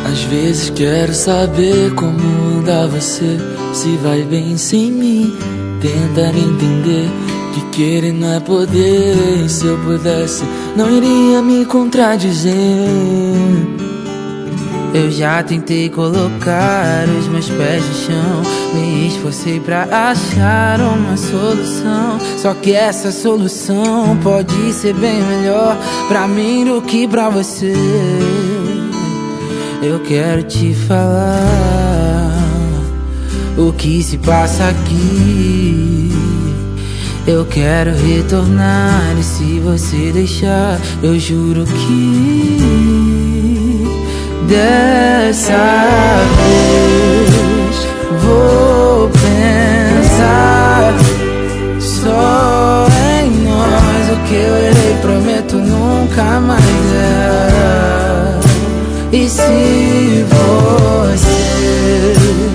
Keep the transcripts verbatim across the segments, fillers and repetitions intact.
Às vezes quero saber como anda você, se vai bem sem mim. Tentar entender que querer não é poder. E se eu pudesse, não iria me contradizer. Eu já tentei colocar os meus pés no chão, me esforcei pra achar uma solução. Só que essa solução pode ser bem melhor pra mim do que pra você. Eu quero te falar o que se passa aqui. Eu quero retornar e se você deixar, eu juro que dessa vez vou pensar só em nós. O que eu errei, prometo nunca mais errar. E se você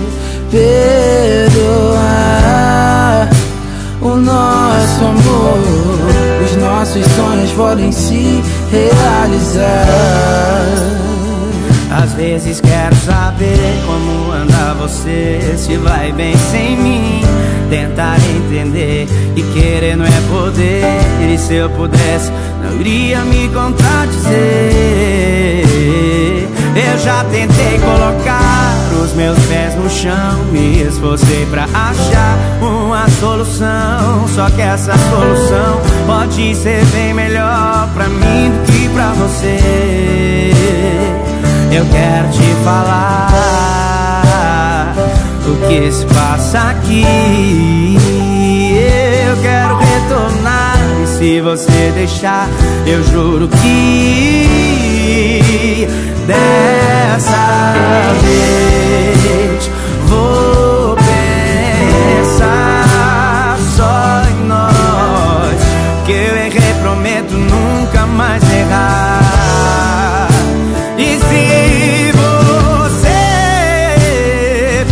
perdoar o nosso amor, os nossos sonhos podem se realizar. Às vezes quero saber como anda você, se vai bem sem mim. Tentar entender e querer não é poder. E se eu pudesse, não iria me contradizer. Eu já tentei colocar os meus pés no chão, me esforcei pra achar uma solução. Só que essa solução pode ser bem melhor pra mim do que pra você. Eu quero te falar o que se passa aqui. Eu quero retornar e se você deixar, eu juro que dessa vez vou pensar só em nós. Que eu errei, prometo nunca mais errar. E se você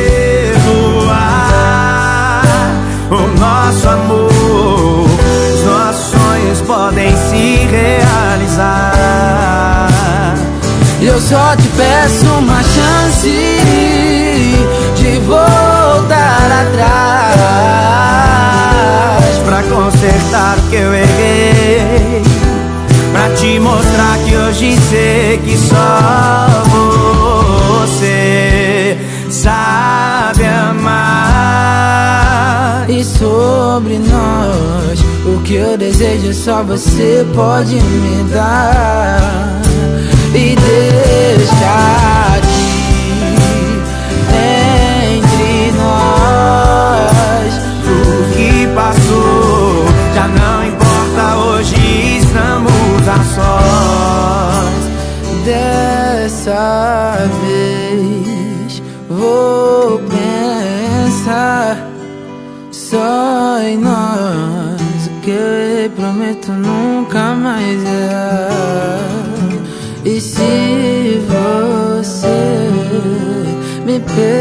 perdoar o nosso amor, os nossos sonhos podem se realizar. Eu só te peço uma chance de voltar atrás, pra consertar o que eu errei, pra te mostrar que hoje sei que só você sabe amar. E sobre nós, o que eu desejo só você pode me dar. E deixa aqui entre nós o que passou já não importa, hoje estamos a sós. Dessa vez vou pensar só em nós. O que eu prometo nunca mais errar. E se você me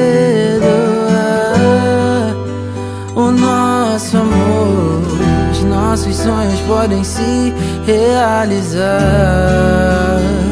perdoar, o nosso amor, os nossos sonhos podem se realizar.